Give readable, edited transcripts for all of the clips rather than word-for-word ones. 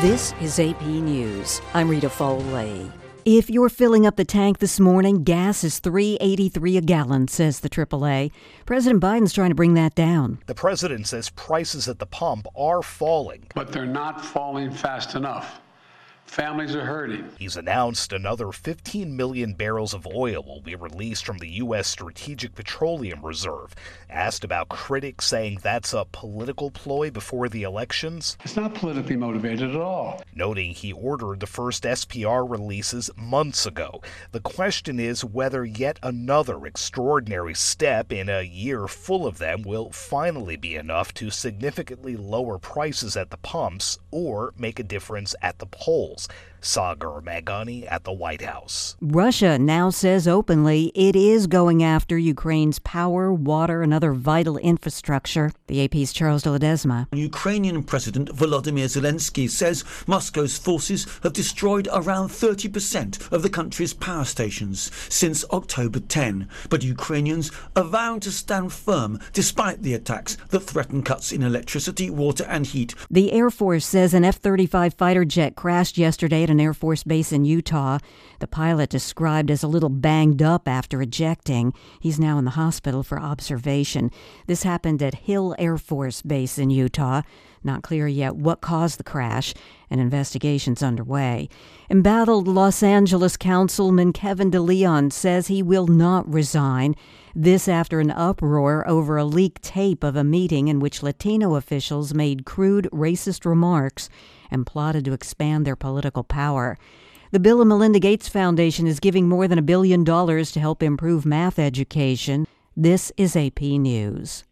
This is AP News. I'm Rita Foley. If you're filling up the tank this morning, gas is $3.83 a gallon, says the AAA. President Biden's trying to bring that down. The president says prices at the pump are falling. But they're not falling fast enough. Families are hurting. He's announced another 15 million barrels of oil will be released from the U.S. Strategic Petroleum Reserve. Asked about critics saying that's a political ploy before the elections. It's not politically motivated at all. Noting he ordered the first SPR releases months ago. The question is whether yet another extraordinary step in a year full of them will finally be enough to significantly lower prices at the pumps or make a difference at the polls. Sagar Meghani at the White House. Russia now says openly it is going after Ukraine's power, water, and other vital infrastructure. The AP's Charles de Ledesma. Ukrainian President Volodymyr Zelensky says Moscow's forces have destroyed around 30% of the country's power stations since October 10. But Ukrainians are vowing to stand firm despite the attacks that threaten cuts in electricity, water, and heat. The Air Force says an F-35 fighter jet crashed yesterday at an Air Force base in Utah. The pilot described as a little banged up after ejecting. He's now in the hospital for observation. This happened at Hill Air Force Base in Utah. Not clear yet what caused the crash. An investigation's underway. Embattled Los Angeles Councilman Kevin DeLeon says he will not resign. This after an uproar over a leaked tape of a meeting in which Latino officials made crude, racist remarks and plotted to expand their political power. The Bill and Melinda Gates Foundation is giving more than $1 billion to help improve math education. This is AP News.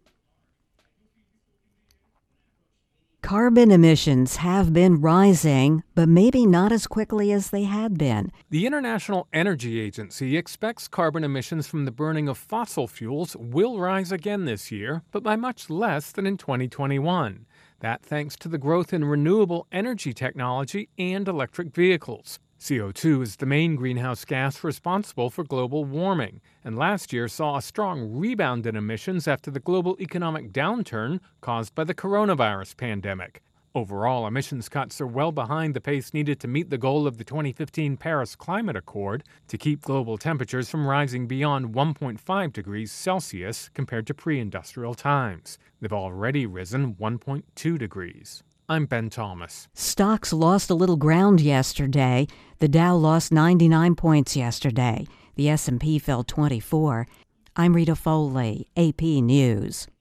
Carbon emissions have been rising, but maybe not as quickly as they had been. The International Energy Agency expects carbon emissions from the burning of fossil fuels will rise again this year, but by much less than in 2021. That thanks to the growth in renewable energy technology and electric vehicles. CO2 is the main greenhouse gas responsible for global warming, and last year saw a strong rebound in emissions after the global economic downturn caused by the coronavirus pandemic. Overall, emissions cuts are well behind the pace needed to meet the goal of the 2015 Paris Climate Accord to keep global temperatures from rising beyond 1.5 degrees Celsius compared to pre-industrial times. They've already risen 1.2 degrees. I'm Ben Thomas. Stocks lost a little ground yesterday. The Dow lost 99 points yesterday. The S&P fell 24. I'm Rita Foley, AP News.